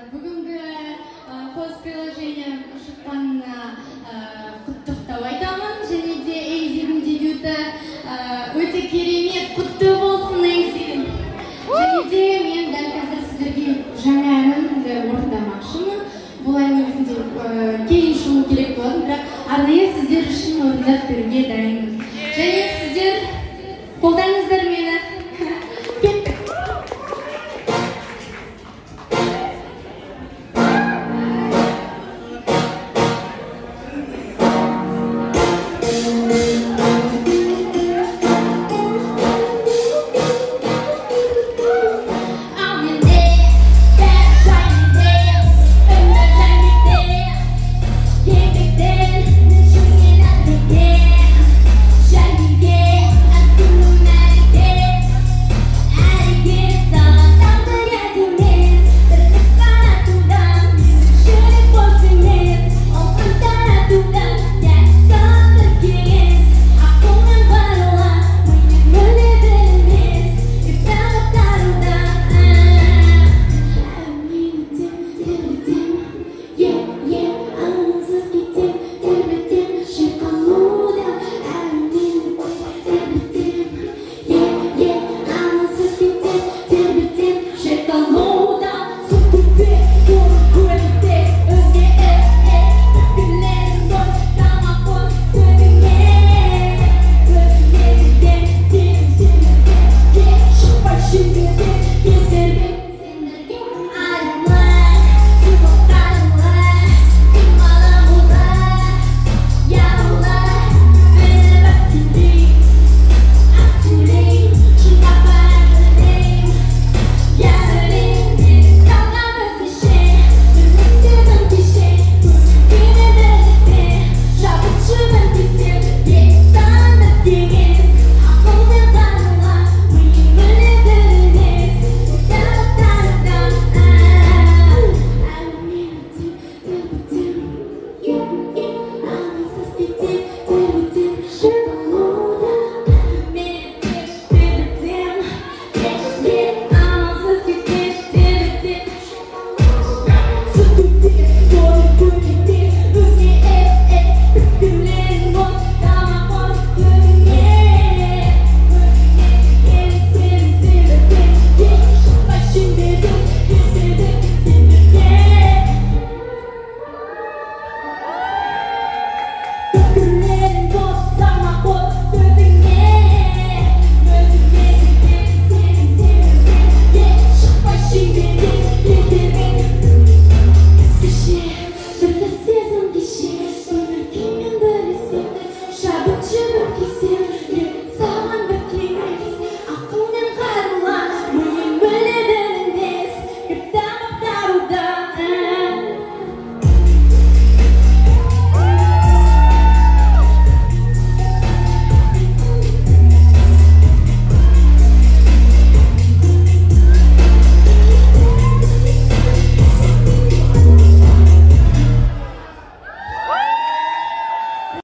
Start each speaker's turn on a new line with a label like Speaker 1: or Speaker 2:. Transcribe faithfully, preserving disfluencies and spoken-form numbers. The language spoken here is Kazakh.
Speaker 1: Бүгінгі пост приложение шыққанына құттықтау айтамын, және де Эйзидің дебюті өте керемет, құтты болсын Эйзи. Және де мен дәл қазір сіздерге жаңа әнімді орындамақшымын. Бұл ән негізінде кейін шығу керек болатын, бірақ арнайы сіздер үшін орындап беруге дайын.